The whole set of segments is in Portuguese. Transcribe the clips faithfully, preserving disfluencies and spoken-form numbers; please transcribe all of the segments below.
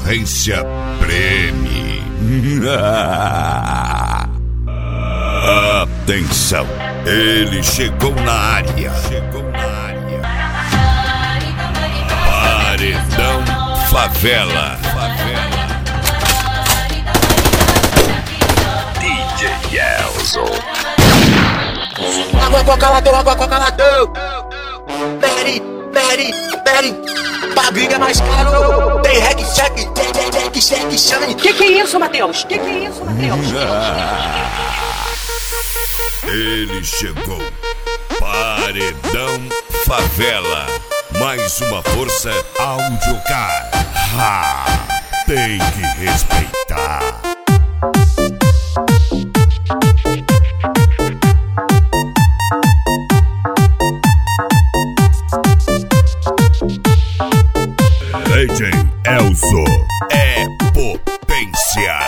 concorrência preme. Atenção, ele chegou na área. Chegou na área. Paredão Favela. Favela. D J Elzo. Água com calador, água com calador. Peri, peri, peri. Bagulho é mais caro. Tem rec, check, tem rec, check, chame. Que que é isso, Matheus? Que que é isso, Matheus? Ele chegou. Paredão Favela. Mais uma força ao jogar. Ha! Tem que respeitar. D J Elzo é potência.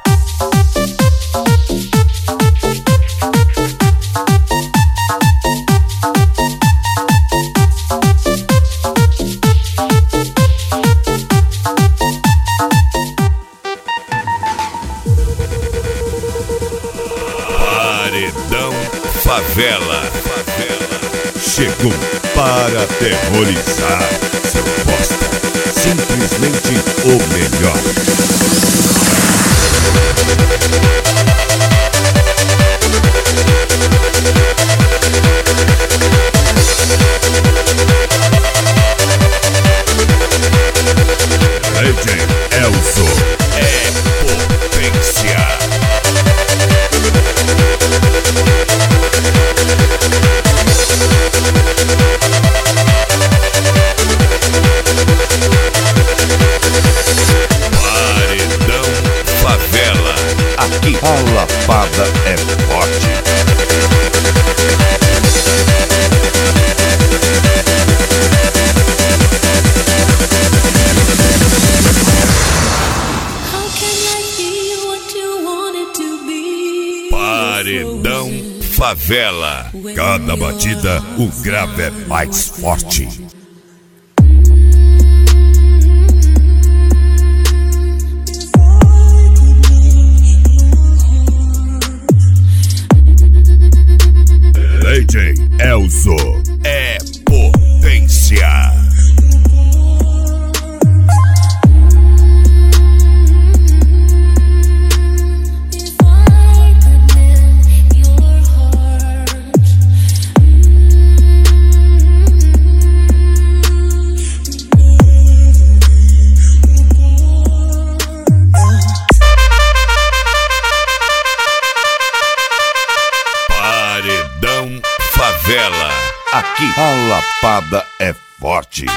Paredão Favela. Favela chegou para aterrorizar seu bosta. Simplesmente o melhor. D J Elzo é potência. Aqui a lapada é forte. Paredão Favela. Cada batida o grave é mais forte. D J Elzo é potência. Paredão Favela. Aqui a lapada é forte.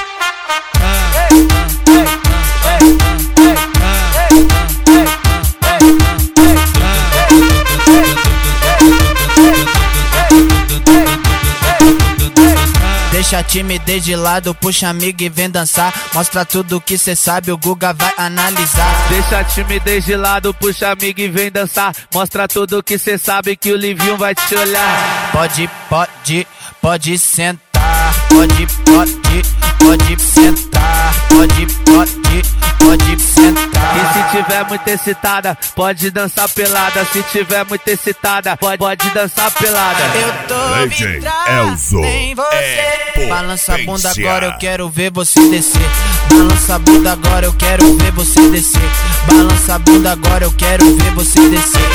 Deixa a timidez de lado, puxa amigo e vem dançar. Mostra tudo que cê sabe, o Guga vai analisar. Deixa a timidez de lado, puxa amigo e vem dançar. Mostra tudo que cê sabe, que o Livinho vai te olhar. Pode, pode, pode sentar. Pode, pode, pode sentar. Pode, pode, pode sentar. E se tiver muito excitada, pode dançar pelada. Se tiver muito excitada, pode, pode dançar pelada. Eu tô D J vidrado Elzo em você. é Balança a bunda potência. agora, eu quero ver você descer. Balança a bunda agora, eu quero ver você descer. Balança a bunda agora, eu quero ver você descer.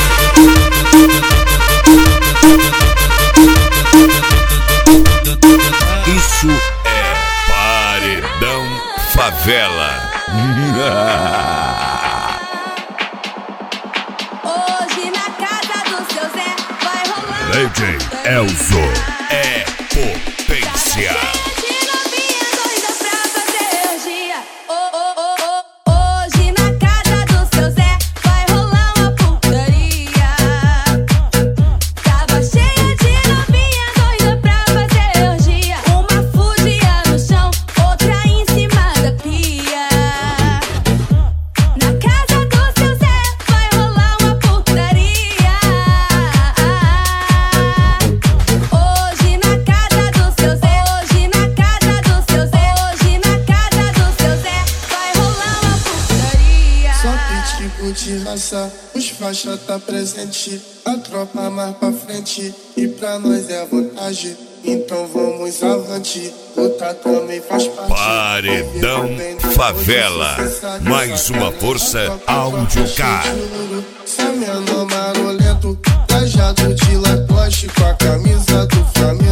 Isso é Paredão Favela. Hoje na casa do seu Zé vai rolar. D J Elzo é potência. Hoje na casa do seu Zé vai rolar uma putaria. Tava cheia de novinha doida pra fazer orgia. Uma fugia no chão, outra em cima da pia. Na casa do seu Zé vai rolar uma putaria. Hoje Mete raça, os faixa tá presente. A tropa mais pra frente, e pra nós é vantagem. Então vamos avante, luta também faz parte. Paredão Favela, mais uma força Audiocar. Sam é no marolento, trajado de lacoste com a camisa do Flamengo.